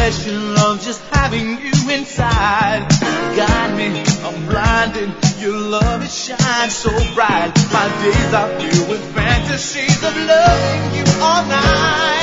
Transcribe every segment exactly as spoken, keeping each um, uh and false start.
obsession of just having you inside. Guide me, I'm blinded, your love it shines so bright. My days are filled with fantasies of loving you all night.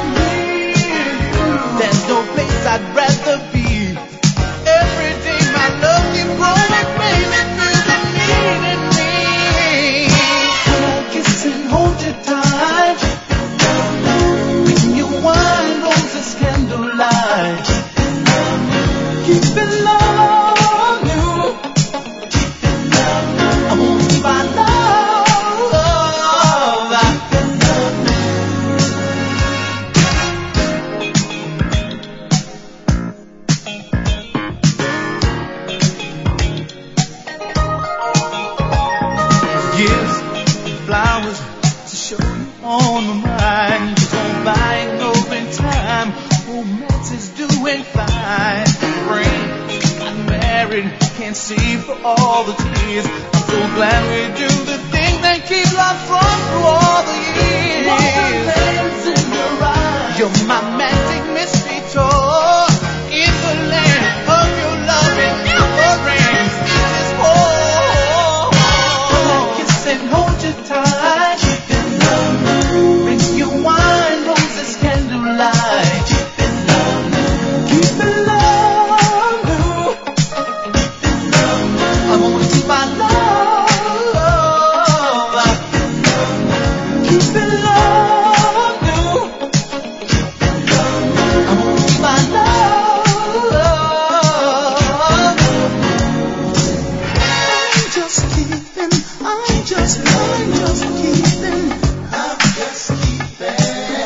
There's no place I'd rather be. Every day my love keeps growing, baby, feel the need in me. When I kiss and hold you tight, when your wine roses candlelight, keep it love you. I won't keep my love. Gifts and flowers to show you on my mind. Don't buying over in time. Romance is doing fine. Friends got married, can't see for all the tears. I'm so glad we do the thing that keep love from through all the years. Wonderlands in your eyes. You're my magic mystery tour. In the land of your love and never ends. It is more. Kiss and hold you tight. Keep it love. Bring your wine, roses, candlelight. Keep it love. Keep it love. Keep it love. I won't keep my love. Keep it love. I won't keep my love. I'm just keeping. I'm just. I'm just keeping. I'm just keeping.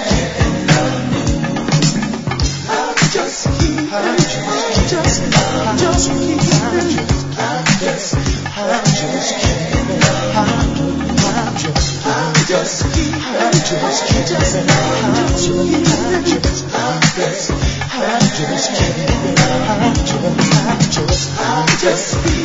I'm just keeping. I'm just. I'm just keeping. I'm just. I'm just keeping. I'm just. I'm just keeping. I'm just keeping. I'm just. I'm just. I'm just. I'm just keeping. I'm just. I'm just. I'm just keeping.